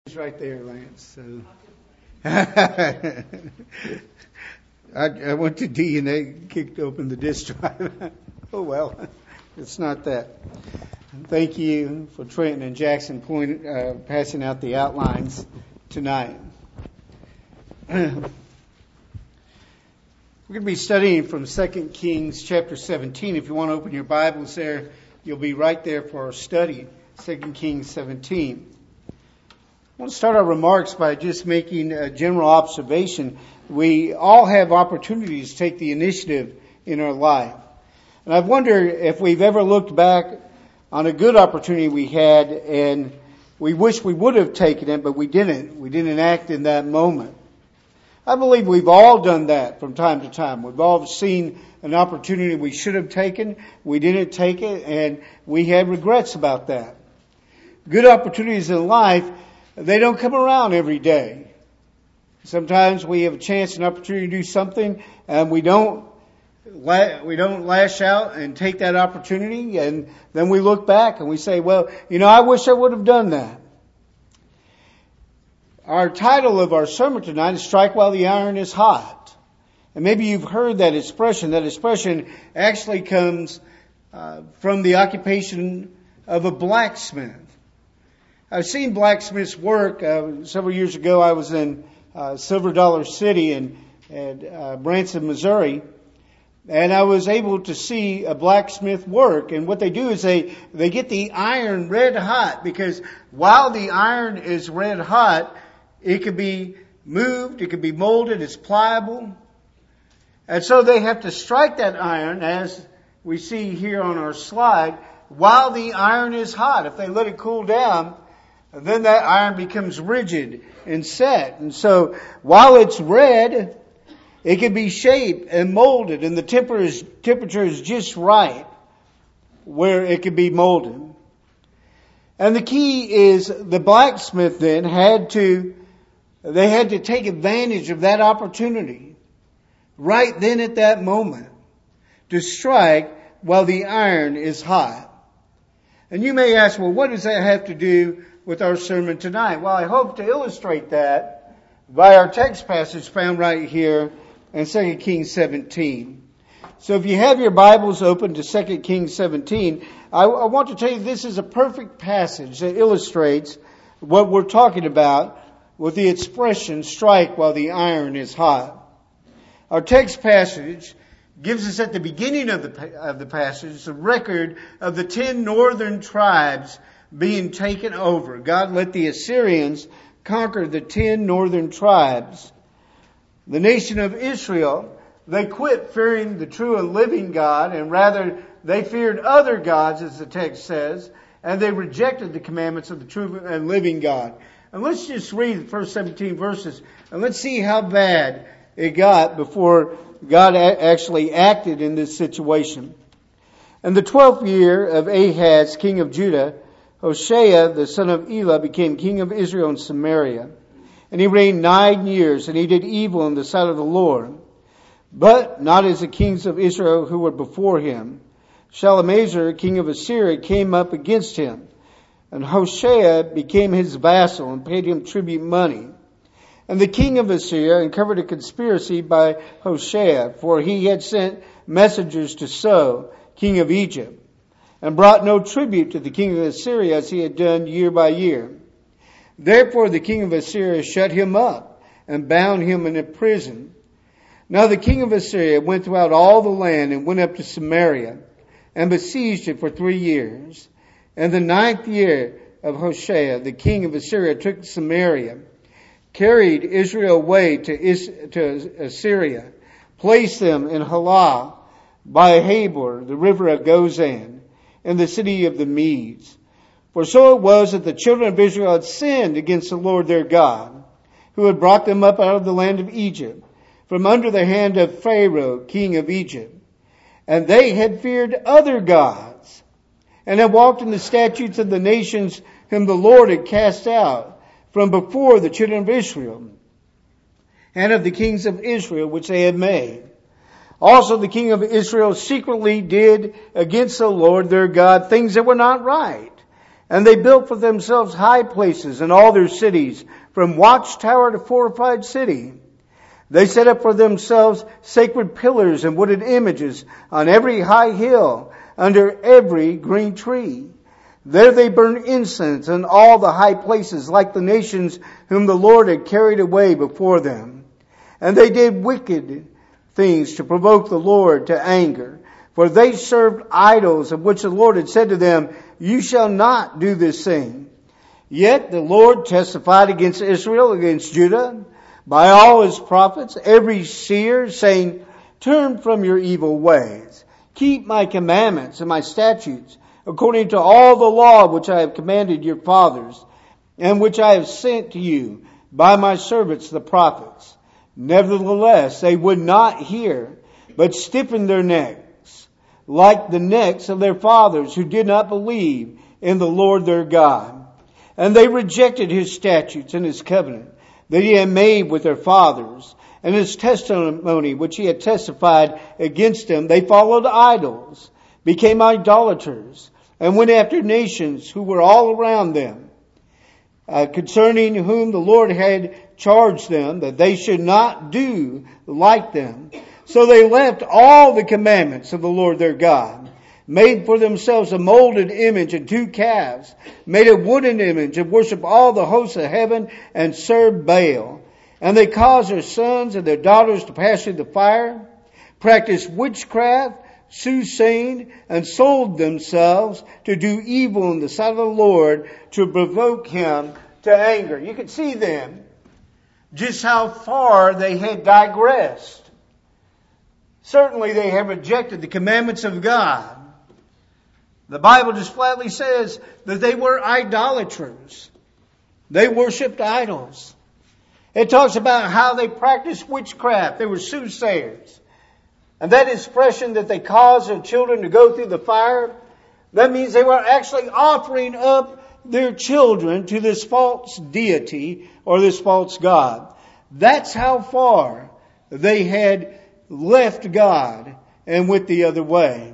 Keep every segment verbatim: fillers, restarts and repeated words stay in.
It's right there, Lance. So I, I went to D and they kicked open the disk drive. Oh well, it's not that. Thank you for Trenton and Jackson point, uh, passing out the outlines tonight. We're going to be studying from Second Kings chapter seventeen. If you want to open your Bibles there, you'll be right there for our study. Second Kings seventeen. I want to start our remarks by just making a general observation. We all have opportunities to take the initiative in our life. And I've wondered if we've ever looked back on a good opportunity we had and we wish we would have taken it, but we didn't. We didn't act in that moment. I believe we've all done that from time to time. We've all seen an opportunity we should have taken, we didn't take it, and we had regrets about that. Good opportunities in life, they don't come around every day. Sometimes we have a chance, an opportunity to do something, and we don't we don't lash out and take that opportunity, and then we look back and we say, well, you know, I wish I would have done that. Our title of our sermon tonight is Strike While the Iron is Hot. And maybe you've heard that expression. That expression actually comes uh, from the occupation of a blacksmith. I've seen blacksmiths work. Uh, several years ago, I was in uh, Silver Dollar City in, in uh, Branson, Missouri, and I was able to see a blacksmith work. And what they do is they, they get the iron red hot, because while the iron is red hot, it can be moved, it can be molded, it's pliable. And so they have to strike that iron, as we see here on our slide, while the iron is hot. If they let it cool down, then that iron becomes rigid and set. And so while it's red, it can be shaped and molded, and the temperature is, temperature is just right where it can be molded. And the key is the blacksmith then had to, they had to take advantage of that opportunity right then at that moment to strike while the iron is hot. And you may ask, well, what does that have to do with our sermon tonight? Well, I hope to illustrate that by our text passage found right here in Second Kings seventeen. So if you have your Bibles open to Second Kings seventeen, I, I want to tell you this is a perfect passage that illustrates what we're talking about with the expression, strike while the iron is hot. Our text passage gives us at the beginning of the, of the passage the record of the ten northern tribes being taken over. God let the Assyrians conquer the ten northern tribes. The nation of Israel, they quit fearing the true and living God, and rather they feared other gods, as the text says, and they rejected the commandments of the true and living God. And let's just read the first seventeen verses, and let's see how bad it got before God actually acted in this situation. In the twelfth year of Ahaz, king of Judah, Hoshea, the son of Elah, became king of Israel in Samaria. And he reigned nine years, and he did evil in the sight of the Lord, but not as the kings of Israel who were before him. Shalmaneser, king of Assyria, came up against him, and Hoshea became his vassal and paid him tribute money. And the king of Assyria uncovered a conspiracy by Hoshea, for he had sent messengers to So, king of Egypt, and brought no tribute to the king of Assyria as he had done year by year. Therefore the king of Assyria shut him up and bound him in a prison. Now the king of Assyria went throughout all the land and went up to Samaria and besieged it for three years. And the ninth year of Hoshea, the king of Assyria took Samaria, carried Israel away to, Is- to Assyria, placed them in Halah by Habor, the river of Gozan, in the city of the Medes. For so it was that the children of Israel had sinned against the Lord their God, who had brought them up out of the land of Egypt, from under the hand of Pharaoh, king of Egypt. And they had feared other gods, and had walked in the statutes of the nations whom the Lord had cast out from before the children of Israel, and of the kings of Israel which they had made. Also the king of Israel secretly did against the Lord their God things that were not right, And they built for themselves high places in all their cities, from watchtower to fortified city. They set up for themselves sacred pillars and wooded images on every high hill, under every green tree. There they burned incense in all the high places, like the nations whom the Lord had carried away before them. And they did wicked things to provoke the Lord to anger. For they served idols, of which the Lord had said to them, you shall not do this thing. Yet the Lord testified against Israel, against Judah, by all his prophets, every seer, saying, turn from your evil ways. Keep my commandments and my statutes, according to all the law which I have commanded your fathers, and which I have sent to you by my servants the prophets. Nevertheless, they would not hear, but stiffened their necks, like the necks of their fathers, who did not believe in the Lord their God. And they rejected his statutes and his covenant that he had made with their fathers, and his testimony which he had testified against them. They followed idols, became idolaters, and went after nations who were all around them, uh, concerning whom the Lord had charged them that they should not do like them. So they left all the commandments of the Lord their God, made for themselves a molded image and two calves, made a wooden image, and worshiped all the hosts of heaven, and served Baal. And they caused their sons and their daughters to pass through the fire, practiced witchcraft, soothsaying, and sold themselves to do evil in the sight of the Lord, to provoke him to anger. You can see then just how far they had digressed. Certainly they have rejected the commandments of God. The Bible just flatly says that they were idolaters. They worshipped idols. It talks about how they practiced witchcraft. They were soothsayers. And that expression that they caused their children to go through the fire, that means they were actually offering up their children to this false deity or this false god. That's how far they had left God and went the other way.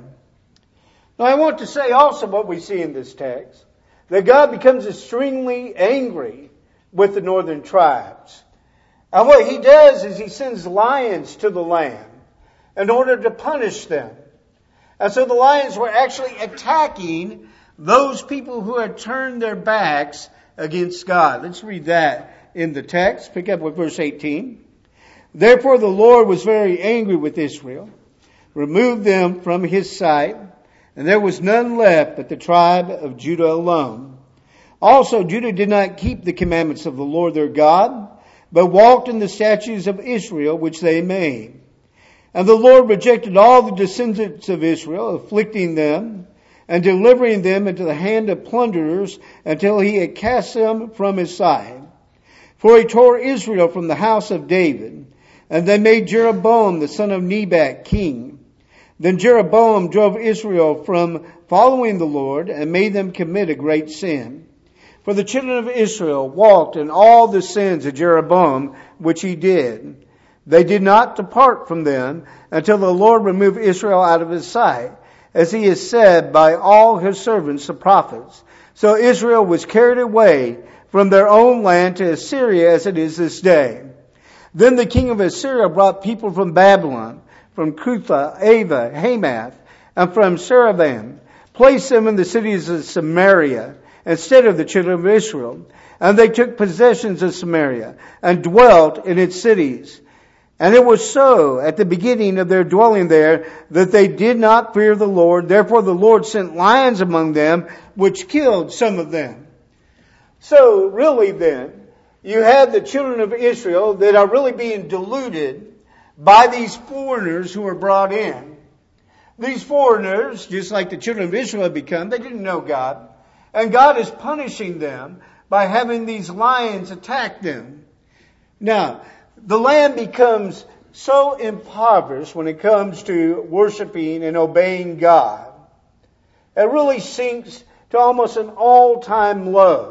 Now I want to say also what we see in this text, that God becomes extremely angry with the northern tribes. And what he does is he sends lions to the land in order to punish them. And so the lions were actually attacking those people who had turned their backs against God. Let's read that in the text. Pick up with verse eighteen. Therefore the Lord was very angry with Israel, removed them from his sight, and there was none left but the tribe of Judah alone. Also Judah did not keep the commandments of the Lord their God, but walked in the statutes of Israel which they made. And the Lord rejected all the descendants of Israel, afflicting them and delivering them into the hand of plunderers until he had cast them from his sight. For he tore Israel from the house of David, and they made Jeroboam the son of Nebat king. Then Jeroboam drove Israel from following the Lord and made them commit a great sin. For the children of Israel walked in all the sins of Jeroboam which he did. They did not depart from them until the Lord removed Israel out of his sight, as he has said by all his servants the prophets. So Israel was carried away from their own land to Assyria as it is this day. Then the king of Assyria brought people from Babylon, from Cutha, Ava, Hamath, and from Saravan, placed them in the cities of Samaria instead of the children of Israel. And they took possessions of Samaria and dwelt in its cities. And it was so at the beginning of their dwelling there that they did not fear the Lord. Therefore the Lord sent lions among them, which killed some of them. So really then, you have the children of Israel that are really being deluded by these foreigners who are brought in. These foreigners, just like the children of Israel have become, they didn't know God. And God is punishing them by having these lions attack them. Now, the land becomes so impoverished when it comes to worshiping and obeying God. It really sinks to almost an all-time low.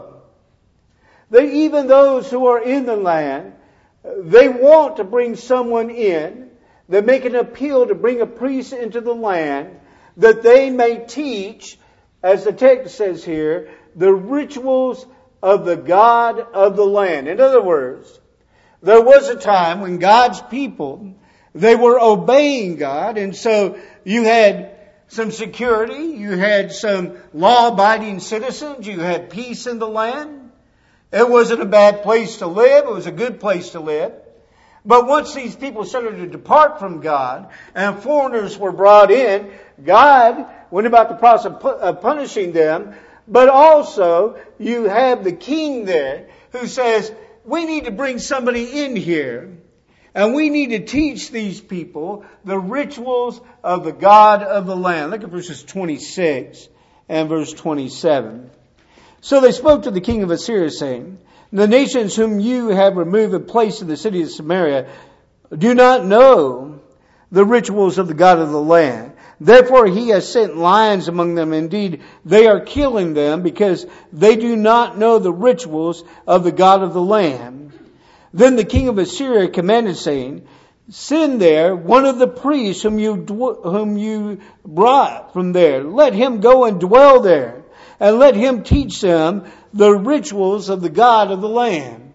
That even those who are in the land, they want to bring someone in. They make an appeal to bring a priest into the land that they may teach, as the text says here, the rituals of the God of the land. In other words, there was a time when God's people, they were obeying God, and so you had some security, you had some law-abiding citizens, you had peace in the land. It wasn't a bad place to live, it was a good place to live. But once these people started to depart from God and foreigners were brought in, God went about the process of punishing them. But also, you have the king there who says, we need to bring somebody in here. And we need to teach these people the rituals of the God of the land. Look at verses twenty-six and verse twenty-seven. So they spoke to the king of Assyria, saying, the nations whom you have removed and placed in the city of Samaria do not know the rituals of the God of the land. Therefore he has sent lions among them. Indeed, they are killing them because they do not know the rituals of the God of the land. Then the king of Assyria commanded, saying, send there one of the priests whom you whom you brought from there. Let him go and dwell there, and let him teach them the rituals of the God of the land.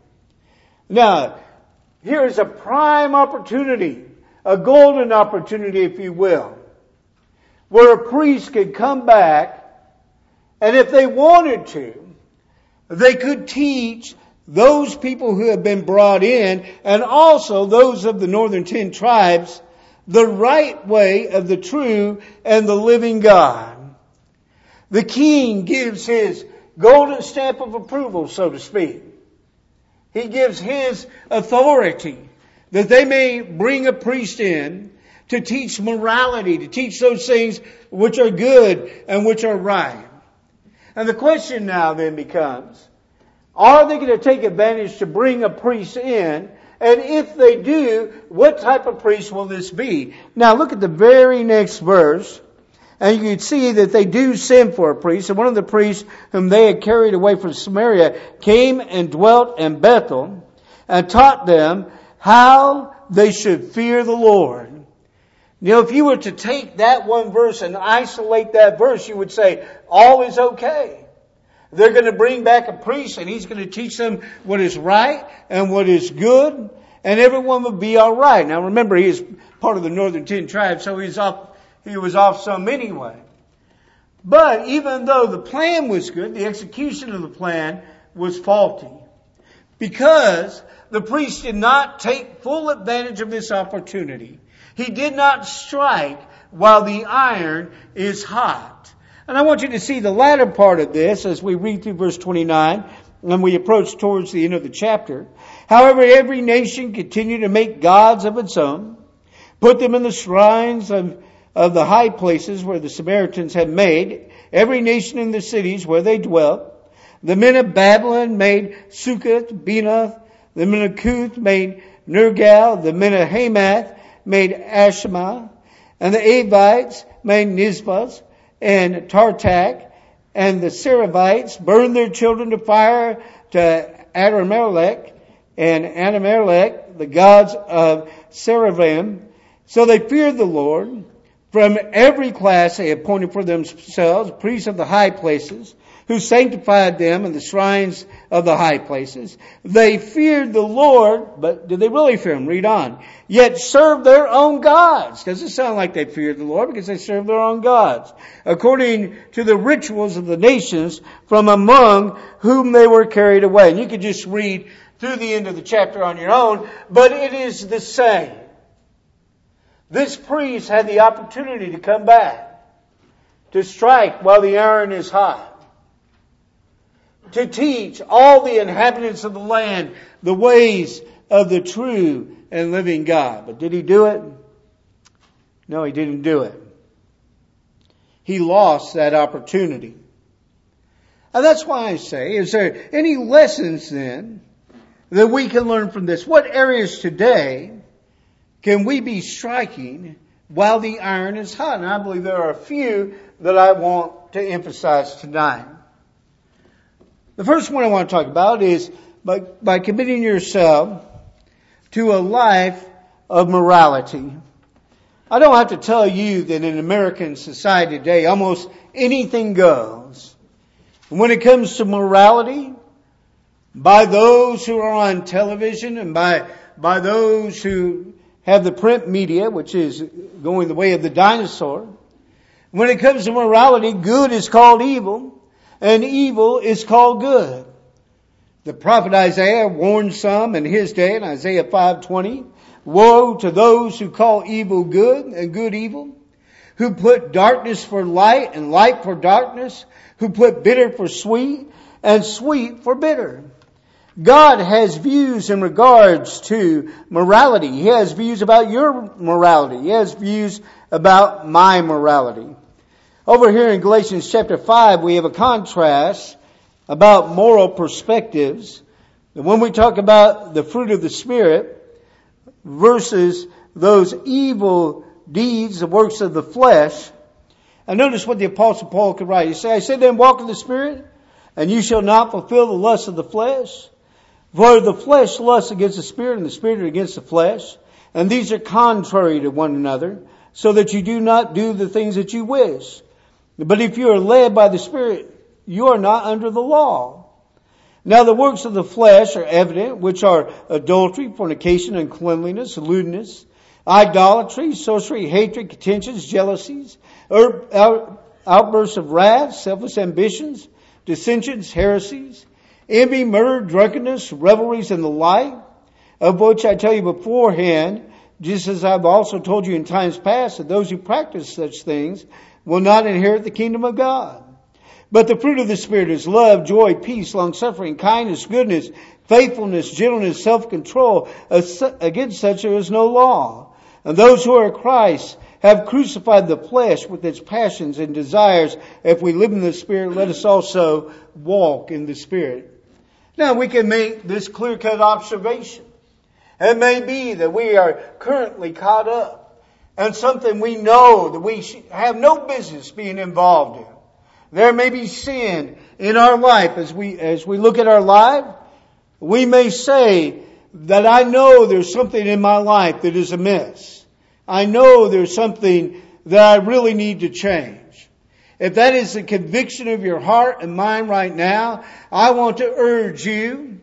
Now, here is a prime opportunity, a golden opportunity, if you will, where a priest could come back, and if they wanted to, they could teach those people who have been brought in, and also those of the northern ten tribes, the right way of the true and the living God. The king gives his golden stamp of approval, so to speak. He gives his authority that they may bring a priest in to teach morality, to teach those things which are good and which are right. And the question now then becomes, are they going to take advantage to bring a priest in? And if they do, what type of priest will this be? Now look at the very next verse, and you can see that they do send for a priest. And one of the priests whom they had carried away from Samaria came and dwelt in Bethel and taught them how they should fear the Lord. You know, if you were to take that one verse and isolate that verse, you would say, all is okay. They're going to bring back a priest and he's going to teach them what is right and what is good, and everyone will be all right. Now remember, he is part of the northern ten tribes, so he's off, he was off some anyway. But even though the plan was good, the execution of the plan was faulty. Because the priest did not take full advantage of this opportunity. He did not strike while the iron is hot. And I want you to see the latter part of this as we read through verse twenty-nine and we approach towards the end of the chapter. However, every nation continued to make gods of its own, put them in the shrines of, of the high places where the Samaritans had made, every nation in the cities where they dwelt. The men of Babylon made Succoth, Benoth. The men of Cuth made Nergal. The men of Hamath made Ashima. And the Avites made Nizbaz and Tartak, and the Seravites burned their children to fire to Adaramelech and Anamelech, the gods of Seraphim. So they feared the Lord. From every class they appointed for themselves priests of the high places, who sanctified them in the shrines of the high places. They feared the Lord, but did they really fear Him? Read on. Yet served their own gods. Doesn't sound like they feared the Lord, because they served their own gods, according to the rituals of the nations from among whom they were carried away. And you could just read through the end of the chapter on your own, but it is the same. This priest had the opportunity to come back, to strike while the iron is hot, to teach all the inhabitants of the land the ways of the true and living God. But did he do it? No, he didn't do it. He lost that opportunity. And that's why I say, is there any lessons then that we can learn from this? What areas today can we be striking while the iron is hot? And I believe there are a few that I want to emphasize tonight. The first one I want to talk about is by, by committing yourself to a life of morality. I don't have to tell you that in American society today, almost anything goes. When it comes to morality, by those who are on television and by, by those who have the print media, which is going the way of the dinosaur, when it comes to morality, good is called evil and evil is called good. The prophet Isaiah warned some in his day in Isaiah five twenty, woe to those who call evil good and good evil, who put darkness for light and light for darkness, who put bitter for sweet and sweet for bitter. God has views in regards to morality. He has views about your morality. He has views about my morality. Over here in Galatians chapter five, we have a contrast about moral perspectives. And when we talk about the fruit of the Spirit versus those evil deeds, the works of the flesh. And notice what the Apostle Paul could write. He said, I said then walk in the Spirit, and you shall not fulfill the lust of the flesh. For the flesh lusts against the Spirit, and the Spirit against the flesh. And these are contrary to one another, so that you do not do the things that you wish. But if you are led by the Spirit, you are not under the law. Now the works of the flesh are evident, which are adultery, fornication, uncleanliness, lewdness, idolatry, sorcery, hatred, contentions, jealousies, outbursts of wrath, selfish ambitions, dissensions, heresies, envy, murder, drunkenness, revelries, and the like, of which I tell you beforehand, just as I've also told you in times past, that those who practice such things will not inherit the kingdom of God. But the fruit of the Spirit is love, joy, peace, long-suffering, kindness, goodness, faithfulness, gentleness, self-control. Against such there is no law. And those who are Christ have crucified the flesh with its passions and desires. If we live in the Spirit, let us also walk in the Spirit. Now we can make this clear-cut observation. It may be that we are currently caught up in something we know that we have no business being involved in. There may be sin in our life. As we, as we look at our life, we may say that I know there's something in my life that is amiss. I know there's something that I really need to change. If that is the conviction of your heart and mind right now, I want to urge you,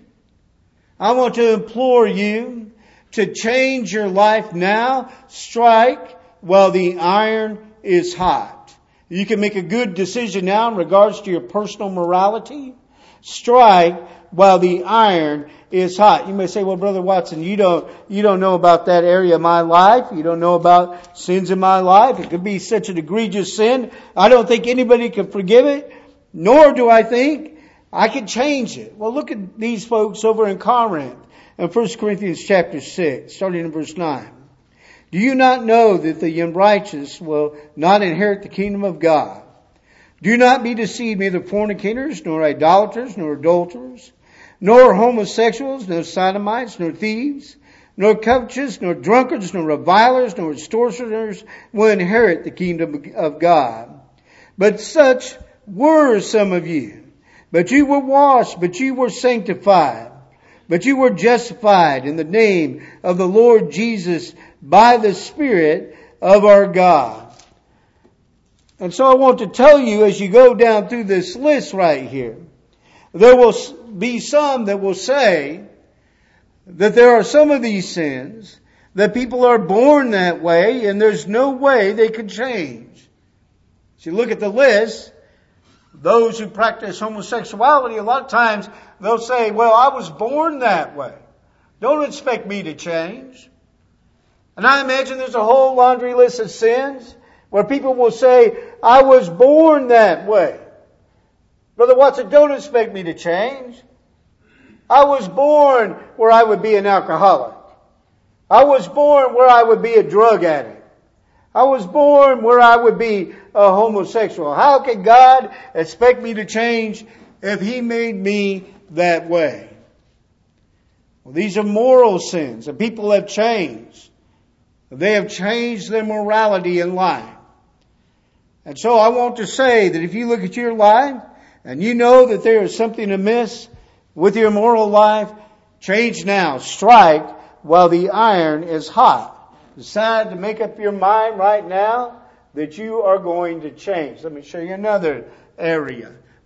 I want to implore you to change your life now. Strike while the iron is hot. You can make a good decision now in regards to your personal morality. Strike while the iron is hot. You may say, well, Brother Watson, you don't, you don't know about that area of my life. You don't know about sins in my life. It could be such an egregious sin. I don't think anybody can forgive it, nor do I think I can change it. Well, look at these folks over in Corinth in First Corinthians chapter six, starting in verse nine. Do you not know that the unrighteous will not inherit the kingdom of God? Do not be deceived, neither fornicators, nor idolaters, nor adulterers, nor homosexuals, nor sodomites, nor thieves, nor covetous, nor drunkards, nor revilers, nor extortioners will inherit the kingdom of God. But such were some of you. But you were washed, but you were sanctified, but you were justified in the name of the Lord Jesus by the Spirit of our God. And so I want to tell you, as you go down through this list right here, there will be some that will say that there are some of these sins that people are born that way and there's no way they could change. As you look at the list, those who practice homosexuality, a lot of times they'll say, well, I was born that way. Don't expect me to change. And I imagine there's a whole laundry list of sins where people will say, I was born that way. Brother Watson, don't expect me to change. I was born where I would be an alcoholic. I was born where I would be a drug addict. I was born where I would be a homosexual. How can God expect me to change if He made me that way? Well, these are moral sins, and people have changed. They have changed their morality in life. And so I want to say that if you look at your life and you know that there is something amiss with your moral life, change now. Strike while the iron is hot. Decide to make up your mind right now that you are going to change. Let me show you another area.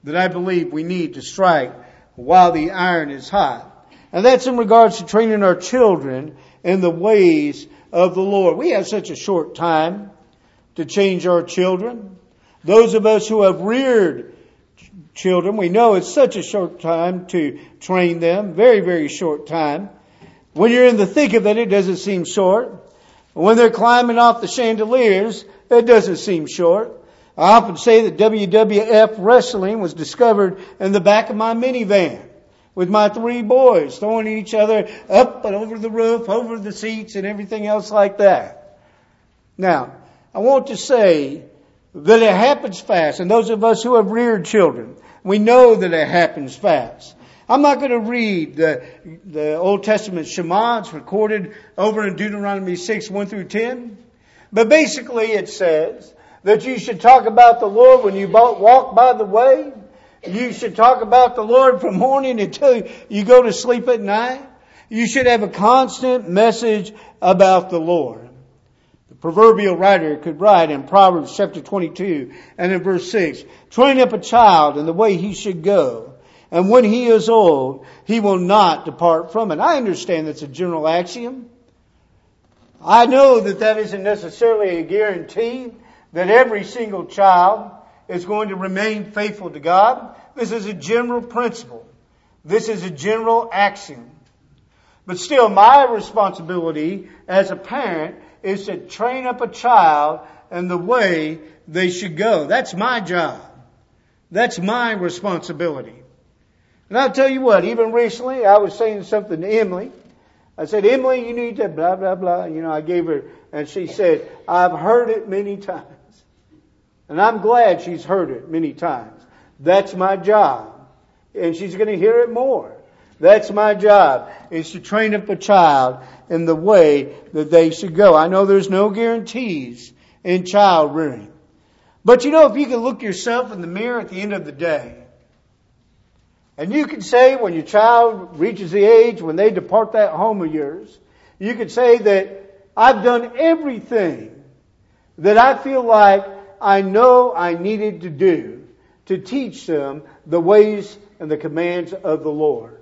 that I believe we need to strike while the iron is hot. And that's in regards to training our children in the ways of the Lord. We have such a short time to change our children. Those of us who have reared children, we know it's such a short time to train them. Very, very short time. When you're in the thick of it, it doesn't seem short. When they're climbing off the chandeliers, it doesn't seem short. I often say that W W F wrestling was discovered in the back of my minivan with my three boys throwing each other up and over the roof, over the seats, and everything else like that. Now, I want to say that it happens fast. And those of us who have reared children, we know that it happens fast. I'm not going to read the, the Old Testament Shema. It's recorded over in Deuteronomy six, one through ten. But basically it says that you should talk about the Lord when you walk by the way. You should talk about the Lord from morning until you go to sleep at night. You should have a constant message about the Lord. The proverbial writer could write in Proverbs chapter twenty-two and in verse six, train up a child in the way he should go, and when he is old, he will not depart from it. I understand that's a general axiom. I know that that isn't necessarily a guarantee that every single child is going to remain faithful to God. This is a general principle. This is a general axiom. But still, my responsibility as a parent is to train up a child in the way they should go. That's my job. That's my responsibility. And I'll tell you what, even recently I was saying something to Emily. I said, Emily, you need to blah, blah, blah. You know, I gave her, and she said, I've heard it many times. And I'm glad she's heard it many times. That's my job. And she's going to hear it more. That's my job, is to train up a child in the way that they should go. I know there's no guarantees in child rearing. But you know, if you can look yourself in the mirror at the end of the day, and you can say when your child reaches the age when they depart that home of yours, you can say that I've done everything that I feel like I know I needed to do to teach them the ways and the commands of the Lord.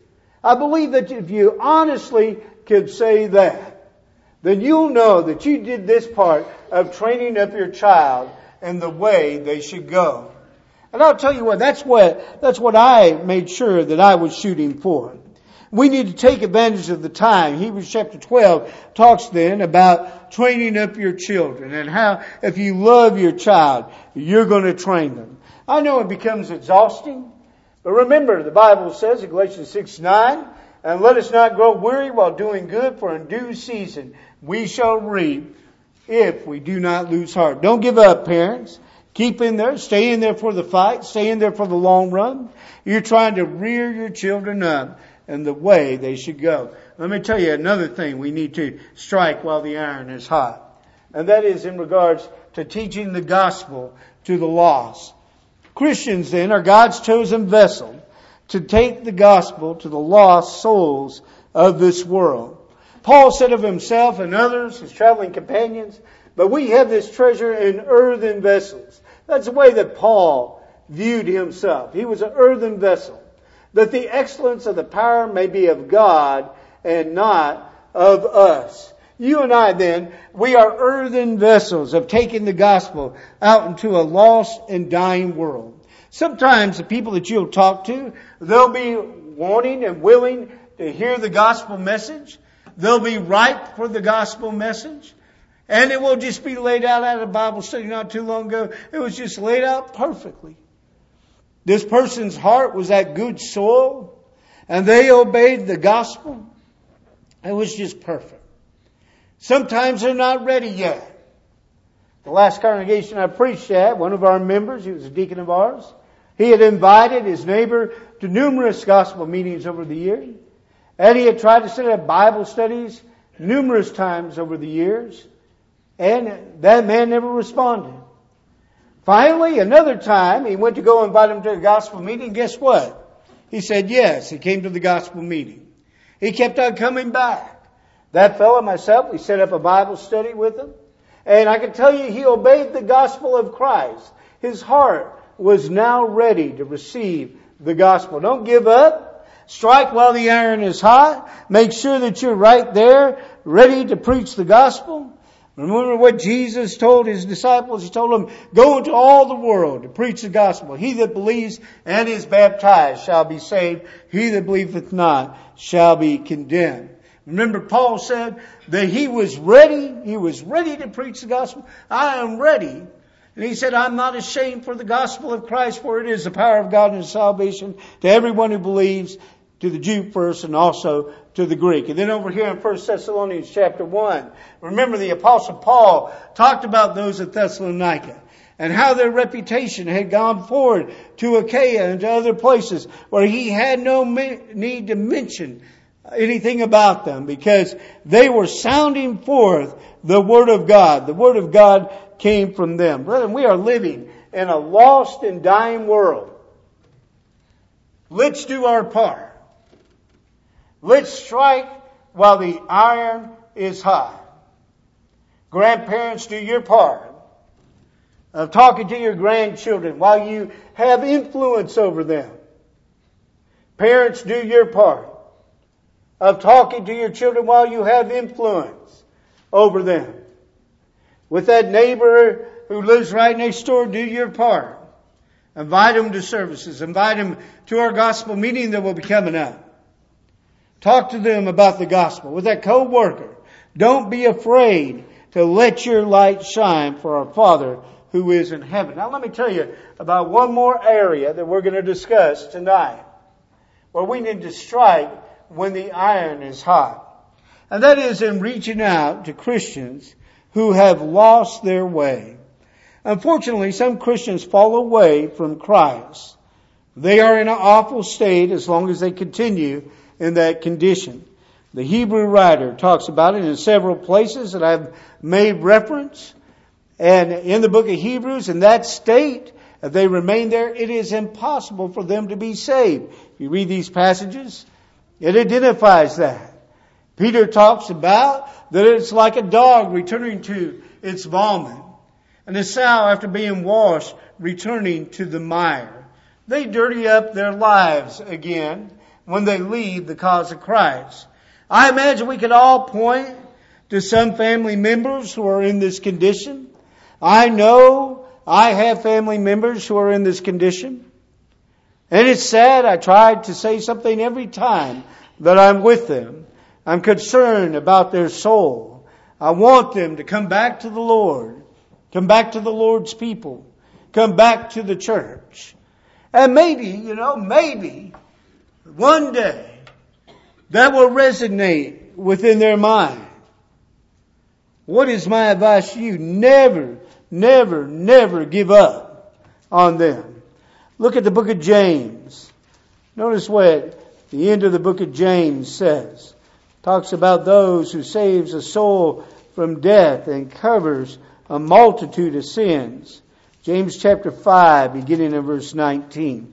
I believe that if you honestly could say that, then you'll know that you did this part of training up your child in the way they should go. And I'll tell you what, that's what, that's what I made sure that I was shooting for. We need to take advantage of the time. Hebrews chapter twelve talks then about training up your children and how if you love your child, you're going to train them. I know it becomes exhausting, but remember the Bible says in Galatians six nine, and let us not grow weary while doing good, for in due season we shall reap if we do not lose heart. Don't give up, parents. Keep in there. Stay in there for the fight. Stay in there for the long run. You're trying to rear your children up in the way they should go. Let me tell you another thing we need to strike while the iron is hot. And that is in regards to teaching the gospel to the lost. Christians then are God's chosen vessel to take the gospel to the lost souls of this world. Paul said of himself and others, his traveling companions, but we have this treasure in earthen vessels. That's the way that Paul viewed himself. He was an earthen vessel. That the excellence of the power may be of God and not of us. You and I then, we are earthen vessels of taking the gospel out into a lost and dying world. Sometimes the people that you'll talk to, they'll be wanting and willing to hear the gospel message. They'll be ripe for the gospel message. And it will just be laid out at a Bible study not too long ago. It was just laid out perfectly. This person's heart was that good soil, and they obeyed the gospel. It was just perfect. Sometimes they're not ready yet. The last congregation I preached at, one of our members, he was a deacon of ours, he had invited his neighbor to numerous gospel meetings over the years. And he had tried to set up Bible studies numerous times over the years. And that man never responded. Finally, another time, he went to go invite him to a gospel meeting. Guess what? He said yes. He came to the gospel meeting. He kept on coming back. That fellow, myself, we set up a Bible study with him. And I can tell you, he obeyed the gospel of Christ. His heart was now ready to receive the gospel. Don't give up. Strike while the iron is hot. Make sure that you're right there, ready to preach the gospel. Remember what Jesus told His disciples? He told them, go into all the world to preach the gospel. He that believes and is baptized shall be saved. He that believeth not shall be condemned. Remember, Paul said that he was ready. He was ready to preach the gospel. I am ready. And he said, I'm not ashamed for the gospel of Christ, for it is the power of God and salvation to everyone who believes, to the Jew first and also to the Greek. And then over here in First Thessalonians chapter one, remember the Apostle Paul talked about those at Thessalonica and how their reputation had gone forward to Achaia and to other places where he had no need to mention anything about them because they were sounding forth the Word of God. The Word of God came from them. Brethren, we are living in a lost and dying world. Let's do our part. Let's strike while the iron is hot. Grandparents, do your part of talking to your grandchildren while you have influence over them. Parents, do your part of talking to your children while you have influence over them. With that neighbor who lives right next door, do your part. Invite them to services. Invite them to our gospel meeting that will be coming up. Talk to them about the gospel. With that co-worker, don't be afraid to let your light shine for our Father who is in heaven. Now let me tell you about one more area that we're going to discuss tonight, where we need to strike when the iron is hot. And that is in reaching out to Christians who have lost their way. Unfortunately, some Christians fall away from Christ. They are in an awful state as long as they continue in that condition. The Hebrew writer talks about it in several places that I've made reference. And in the book of Hebrews, in that state, if they remain there, it is impossible for them to be saved. If you read these passages, it identifies that. Peter talks about that it's like a dog returning to its vomit, and a sow after being washed returning to the mire. They dirty up their lives again when they leave the cause of Christ. I imagine we could all point to some family members who are in this condition. I know I have family members who are in this condition. And it's sad. I try to say something every time that I'm with them. I'm concerned about their soul. I want them to come back to the Lord. Come back to the Lord's people. Come back to the church. And maybe, you know, maybe one day that will resonate within their mind. What is my advice to you? Never, never, never give up on them. Look at the book of James. Notice what the end of the book of James says. Talks about those who saves a soul from death and covers a multitude of sins. James chapter five, beginning in verse nineteen.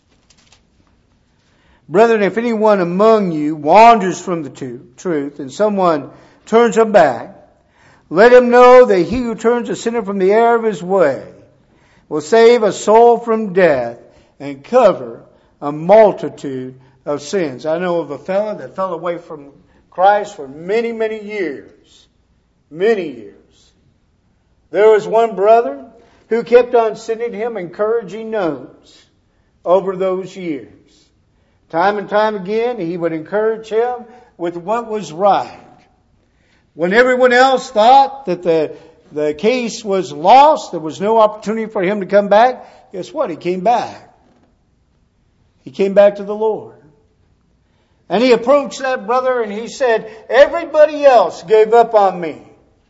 Brethren, if anyone among you wanders from the truth and someone turns him back, let him know that he who turns a sinner from the error of his way will save a soul from death and cover a multitude of sins. I know of a fellow that fell away from Christ for many, many years. Many years. There was one brother who kept on sending him encouraging notes over those years. Time and time again, he would encourage him with what was right. When everyone else thought that the, the case was lost, there was no opportunity for him to come back, guess what? He came back. He came back to the Lord. And he approached that brother and he said, everybody else gave up on me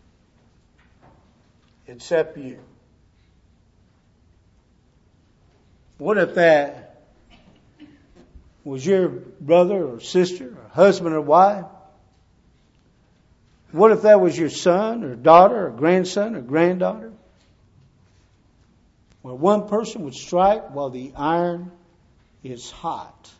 except you. What if that was your brother or sister or husband or wife? What if that was your son or daughter or grandson or granddaughter? Where one person would strike while the iron is hot.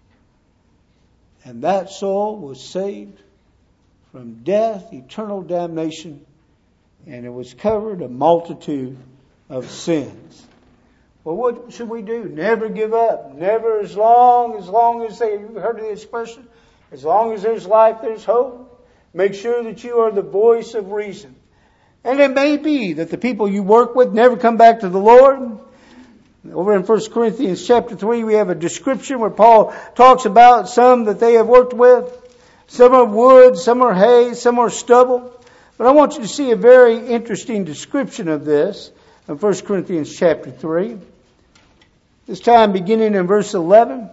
And that soul was saved from death, eternal damnation, and it was covered a multitude of sins. Well, what should we do? Never give up. Never as long, as long as they, you've heard of the expression, as long as there's life, there's hope. Make sure that you are the voice of reason. And it may be that the people you work with never come back to the Lord. Over in First Corinthians chapter three, we have a description where Paul talks about some that they have worked with. Some are wood, some are hay, some are stubble. But I want you to see a very interesting description of this in First Corinthians chapter three. This time beginning in verse eleven.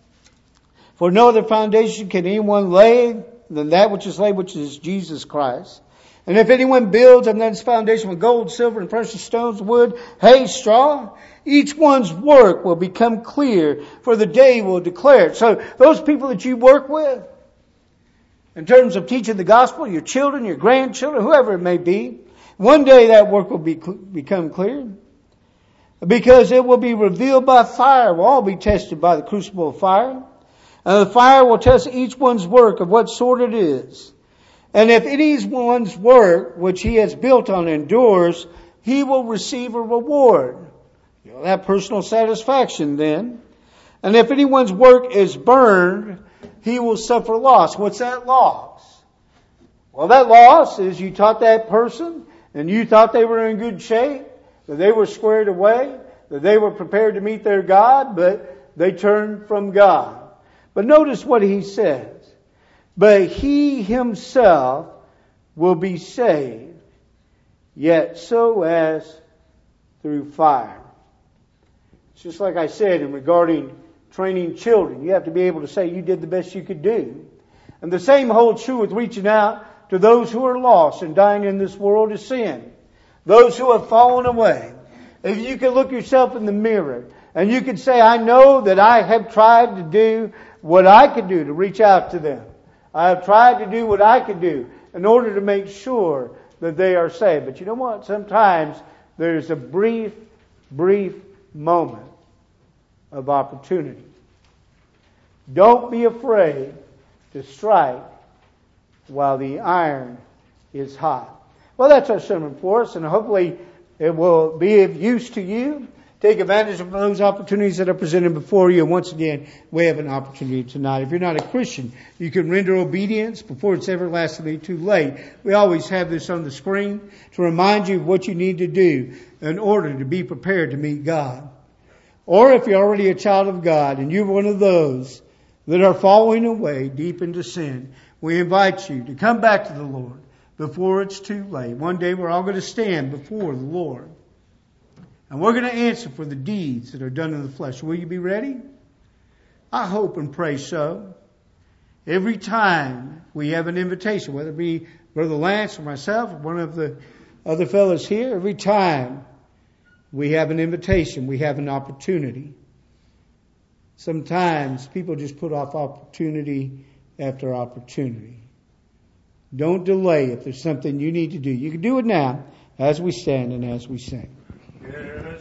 For no other foundation can anyone lay than that which is laid, which is Jesus Christ. And if anyone builds on that foundation with gold, silver, and precious stones, wood, hay, straw, each one's work will become clear, for the day will declare it. So those people that you work with, in terms of teaching the gospel, your children, your grandchildren, whoever it may be, one day that work will be, become clear. Because it will be revealed by fire. We'll all be tested by the crucible of fire. And the fire will test each one's work of what sort it is. And if anyone's work, which he has built on, endures, he will receive a reward. You'll have personal satisfaction then. And if anyone's work is burned, he will suffer loss. What's that loss? Well, that loss is you taught that person and you thought they were in good shape, that they were squared away, that they were prepared to meet their God, but they turned from God. But notice what he says. But he himself will be saved, yet so as through fire. It's just like I said in regarding training children. You have to be able to say you did the best you could do. And the same holds true with reaching out to those who are lost and dying in this world of sin. Those who have fallen away. If you can look yourself in the mirror and you can say, I know that I have tried to do what I could do to reach out to them. I have tried to do what I could do in order to make sure that they are saved. But you know what? Sometimes there's a brief, brief moment of opportunity. Don't be afraid to strike while the iron is hot. Well, that's our sermon for us, and hopefully it will be of use to you. Take advantage of those opportunities that are presented before you. And once again, we have an opportunity tonight. If you're not a Christian, you can render obedience before it's everlastingly too late. We always have this on the screen to remind you of what you need to do in order to be prepared to meet God. Or if you're already a child of God and you're one of those that are falling away deep into sin, we invite you to come back to the Lord before it's too late. One day we're all going to stand before the Lord. And we're going to answer for the deeds that are done in the flesh. Will you be ready? I hope and pray so. Every time we have an invitation, whether it be Brother Lance or myself or one of the other fellows here, every time we have an invitation, we have an opportunity. Sometimes people just put off opportunity after opportunity. Don't delay if there's something you need to do. You can do it now as we stand and as we sing.